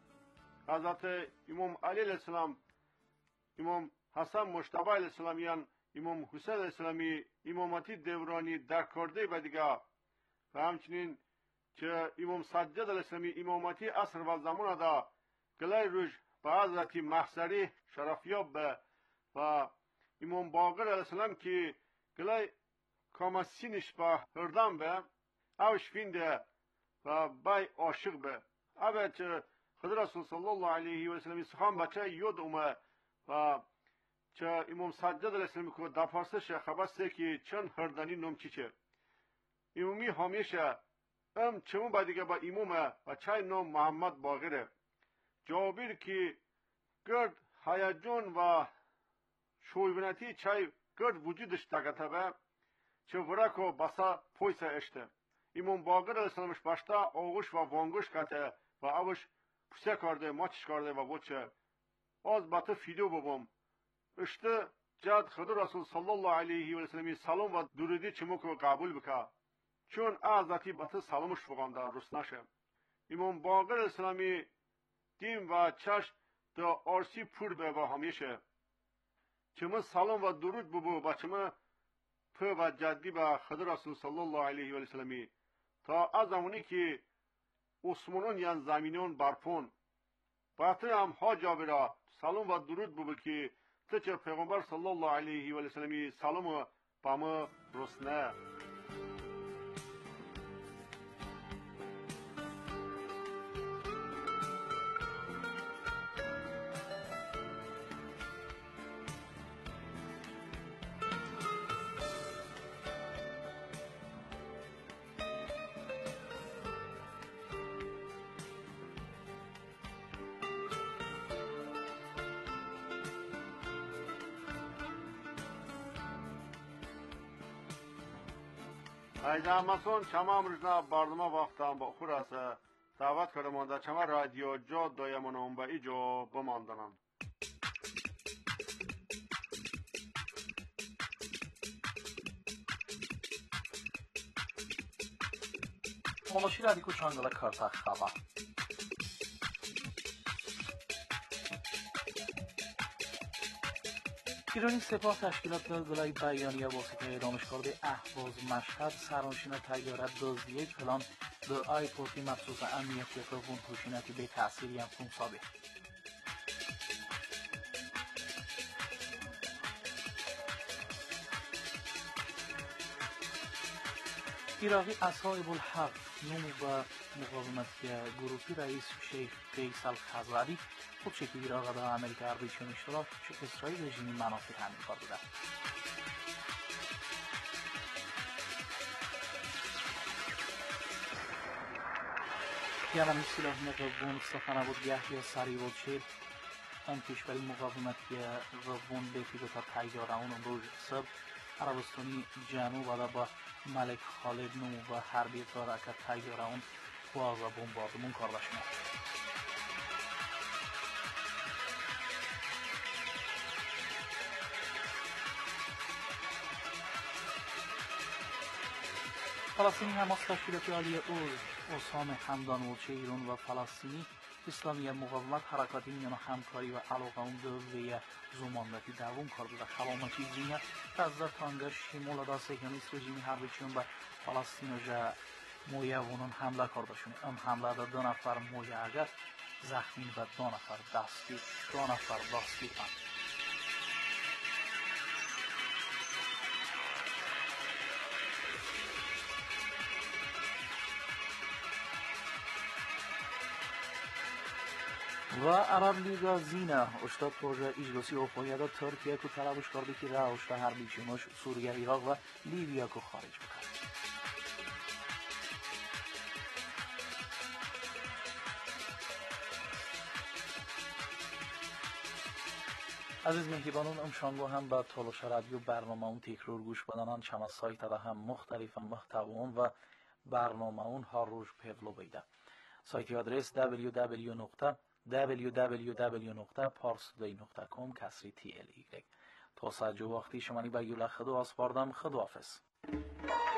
حضرت امام علی علیه السلام امام حسن مجتبی علیه السلام یان امام حسین علیه السلامی امامتی دورانی در کرده و دیگه و همچنین که امام سجاد علیه السلامی امامتی عصر و زمان دا گلای روش به حضرت محصری شرفیاب به و امام باقر علیه السلام که گلای کاما سینش با هردم به اوش فینده و بای عاشق به اوه چه خدا رسول صلی الله علیه و سلم سخان بچه یود اومه و چه امام سجاد علیه السلام که در فارسش خبر سه که چند هردانی نوم چی چه امامی همیشه چمون با دیگه با امامه و چای نام محمد باقره جابر که گرد هیجان و شویبنتی چای گرد وجودش تگته به چه ورکو بسا پویسه اشته امام باقر علیه السلامش باشتا آغوش و وانگوش کته و اوش پوسه کرده ماچش کرده و بوچه از بطه فیدیو ببوم اشته جد خدا رسول صلی الله علیه و سلم سلام و درودی چمو که قبول بکه چون حضرتی بطه سلامش بگانده رست نشه امام باقر علیه السلامی دیم و چشم دا آرسی پور به و همیشه چمو سلام و درود ببو و چمو په و جدی به خدا رسول صلی الله علیه و سلمی تا از زمانی که عثمانون یان زمینون برپون باطر هم ها جابرا سلام و درود ببو که تچه پیغمبر صلی الله علیه و سلمی سلام بامه رسنه ایزامسون چما امروزنا برنامه وقتم با خور است دعوت کرده مانده چما رادیو جا دایمونم با ایجا بماندنم Monoşi radiko çangala kartak xaba. ایرانی سپاه تشکیلات دادگاه بیانیه واسطه اعلامش کرده اهواز مشهد سرانشین تیاره دزدی پلان به ایپورتی مخصوص امنیتی قوم خشونتی به تأثیری هم ثابت. ایراقی اصحاب الحق نمو و مقاومتی گروهی رئیس شیخ فیصل خزعلی خود شکل ایراق در امریکا عربیچون اشتراک چه اسرائیل رژیمی منافع تامین کرده بودند. یعنی سلاح قوون سخنه بود یحیی سری بود شیر هم کشوری مقاومتی قوون بیتی دو تا تیاره اون روز سب عربستانی جنوب و با ملک خالد نمو و حربی تارکت تیاره اون خواه بمباردمون کردشونه. فلسطینی حماس تشکیلات عالی اسام همدان ورچه ایران و فلسطینی اسلامی مقاومت حرکاتی میان همکاری و علاقه اون دویه زمانتی دوام کرده و خلامتی زینه تازه تانگش شمول دا سیگانیست رژیمی حربیچون به فلسطین و جا مویوانون حمله کرده شونه. حمله دا 2 نفر مویه اگر زخمی و 2 نفر دستگیر هم. و عرب لیگا زینه اشتاد پروژه اجلاسی اوپایده ترکیه که طلبش کرده که راه حربیچونش سوریه، عراق و لیبیا که خارج بکرد. عزیز مهربانان امشانگو هم به تالوش رادیو برنامه اون تکرار گوش بدنان چما سایت ده هم مختلف محتوان و برنامه اون هر روز پهلو بیده. سایت آدرس www.parstoday.com /tly. تا ساعت جو وقتی شمانی با یولا خدو آسپاردم خدو حافظ.